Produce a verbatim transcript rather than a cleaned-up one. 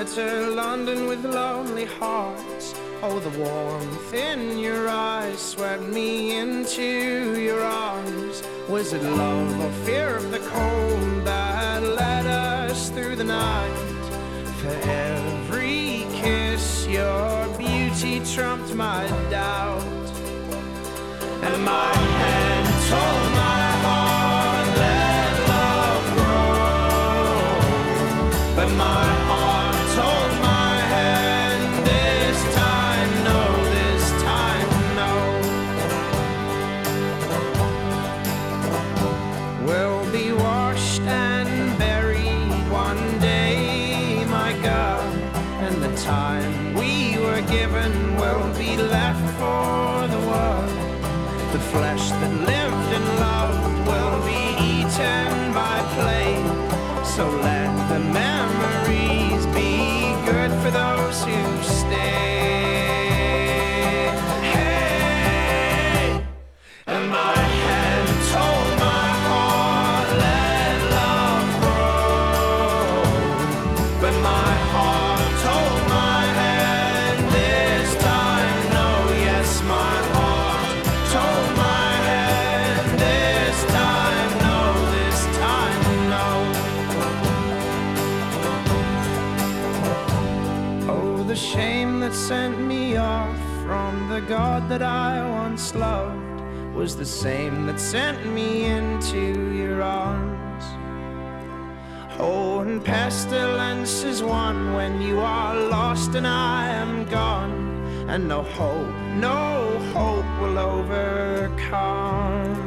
enter London with lonely hearts. Oh, the warmth in your eyes swept me into your arms. Was it love or fear of the cold that led us through the night? For every kiss, your beauty trumped my doubt. And my hand told my heart, let love grow. But my heart told my hand, this time no, this time no. We'll be washed and buried one day, my God. And the time we were given will be left for the world. The flesh that lived and loved will be eaten by plague. So let the memories be good for those who stay. Hey, and my hand told my heart, let love grow. But my heart told my hand, this time no, yes, my heart told my hand, this time no, this time no. Oh, the shame that sent me off from the God that I once loved was the same that sent me into your arms. Oh, and pestilence is one when you are lost and I am gone, and no hope, no hope will overcome.